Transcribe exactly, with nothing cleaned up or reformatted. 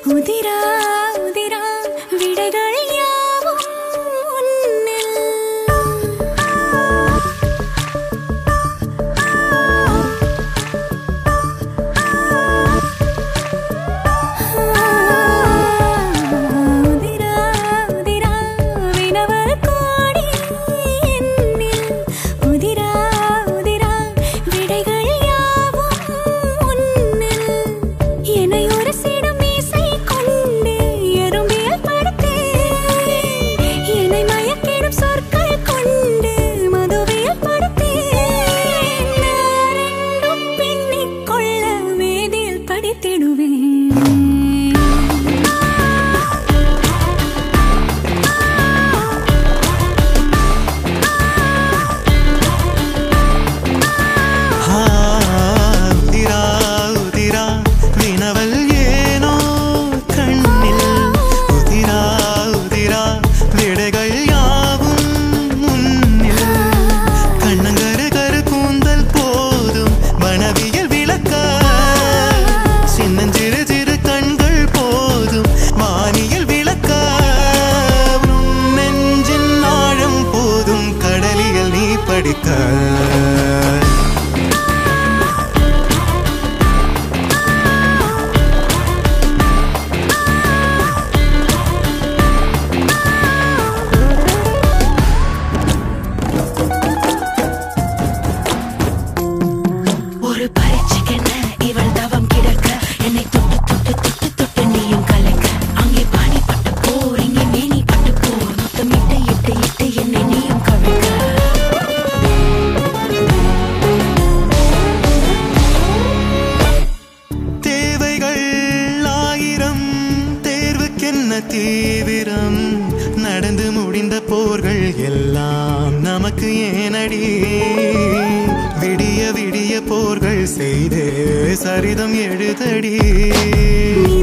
உதிரா உதிரா விடைகள் யாவும் உன்னில். உதிரா உதிரா வினவல் கோடி என்னில். உதிரா உதிரா விடைகள் யாவும் உன்னில். என்னை ஒரு சிடம் மீசை கொண்டு எறும்பியல் படுத்தே, என்னை மயக்கிடும் சொற்கள் கொண்டு மதுவியல் படுத்தே, ரெண்டும் பின்னிக் கொள்ள வேதியில் படித்திடுவேன். உதிரா உதிரா வினவல் ஏனோ கண்ணில். உதிரா உதிரா விடைகள் யாவும் முன்னில். கண்ணங்கரு கரு கூந்தல் போதும் மனவியல் விளக்க, சின்னஞ்சிறு சிறு கண்கள் போதும் வானியல் விளக்க, நெஞ்சின் ஆழம் போதும் கடலியல் நீ படிக்க. ஒரு பரீட்சைக்கென்ன இவள் தவம் கிடக்க, என்னை தொட்டு தொட்டு தொட்டு தொட்டு நீயும் கலக்க. அங்கே பாணி பட்டு போர், இங்கே மேனி பட்டு போர், முத்தமிட்டு இட்டு இட்டு என்னை நீயும் கவிழ்க்க. தேவைகள் ஆயிரம், தேர்வுக்கென்ன தீவிரம், நடந்து முடிந்த போர்கள் எல்லாம் நமக்கு ஏனடி. விடிய விடிய போர்கள் செய்தே சரிதம் எழுதடி.